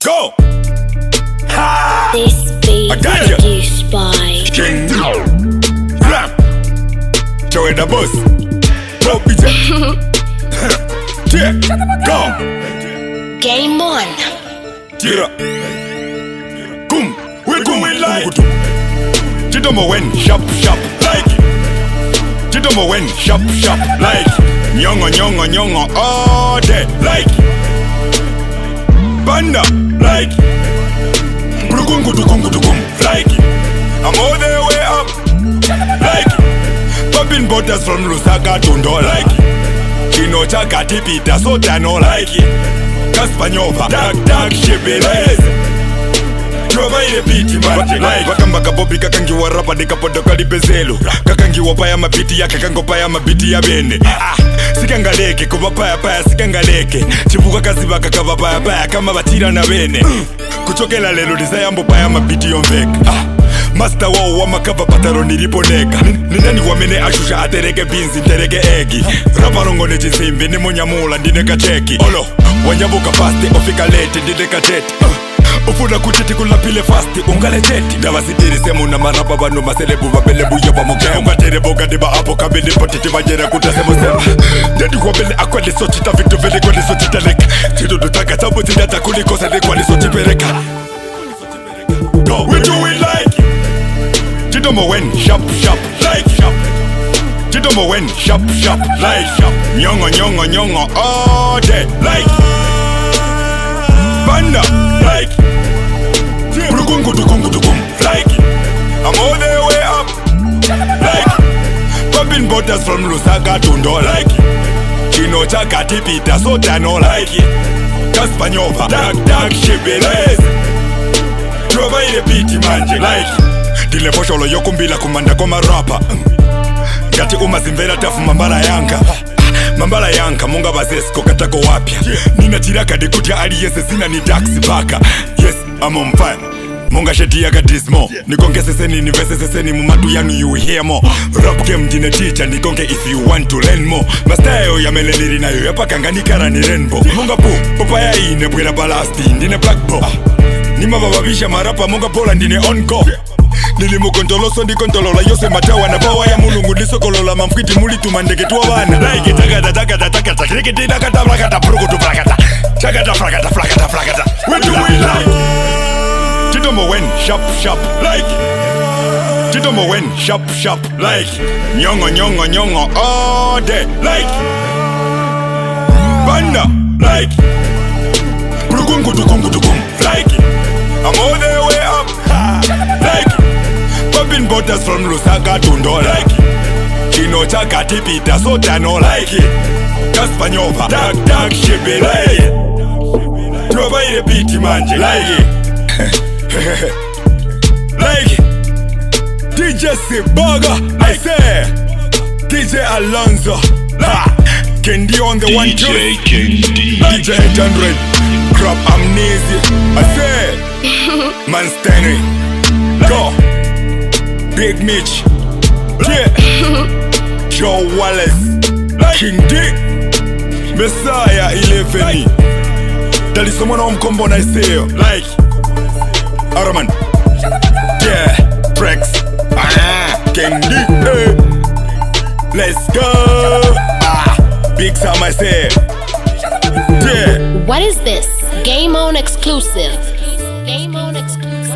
Go! Ha! This beat produced by King Rap. Show it the boss. Go, bitch. Yeah. Go. Game On. Tira. Boom. We going like. Chidoma when shop like. Chidoma when shop like. Nyongo all day like. Banda like. Like. I'm all the way up like. Popping butters from Lusaka to Ndo like. Chino chaka tipita so tano like. Kaspanyova dark shibelez. Drova ile biti mati like. Wakamba kabobi kakangiwa rapa dikapodoka libezelu. Kakangiwa paya mabiti ya kakango paya mabiti ya bene. Sikangaleke kuba paya sikangaleke. Chibuka kaziba kakaba paya kama batira na bene. Kuchokela lelo dizayambo paya mabiti yomveka. Master wao wa makava pataro niliponeka. Nindani wamene ashusha atereke binzi ntereke egi. Rapa rongone jinsimbi ni munyamula ndineka cheki. Olo, wanyabuka fasti ofika late ndineka jeti. Ufuna kutiti kulapile fasti ungale jeti. Dawa sidiri semu na marapa banu maselebu vapelebu yoba mokea. Ungatere boga diba apo kabili potiti vajere kutasemu sema. Ndani wabele akweli sochita vitu vile kweli sochita leka. Chido dutaka tabu zidata kuliko sade kweli sochipereka. We do it like. Chidomo when shop like. Chidomo when shop like. Nyongo all day like. Banda like. Like. I'm all the way up like. Popping butters from Lusaka to Ndo like. Chino chaka tipita so tano like. Kaspanyova dark shibelez. Drova ile biti manje like. Dile posholo yokumbila kumanda koma rapa. Gati umazimvera tafu Mambala yanka munga bazesko katako wapya. Nina tiraka dikutia ali yese zina ni taxi baka. Yes, I'm on fire. Munga sheti yaka dismo. Nikonge seseni nivese seseni mumatu yanu you hear more. Rap game jine teacher nikonge if you want to learn more. Mastayo ya meleniri na yo yapaka nganikara ni rainbow. Munga popaya ine bwera balasti ndine black ball. Nima bababisha marapa munga pola ndine on go. Nilimu kontoloso ndi kontolola yose matawa na bawa ya mulungu nisokolola mamfiti muli tumandeke tuwa wana. Like takata krikiti nakata flakata prukutu flakata. Chakata flakata. We do it like. Chidomo when shop like. Chidomo when shop like. Nyongo all day like. Banda like. Like. I'm all the way up like. Popping butters from Lusaka to Ndo like. Chino chaka tipita so tano like. Kaspanyova dark shibelez. Drova ile biti manje like. Like DJ Sibaga, I say DJ Alonso, Kendi on the one two, DJ 800, Crop Amnesia, I say Man Stanley, go Big Mitch, yeah Joe Wallace, King D, Messiah 11, Dali someone on combo I say like Araman, yeah, Trex, King D, hey. Let's go, Big Sam I say, yeah. What is this? Game On exclusive. Game On exclusive.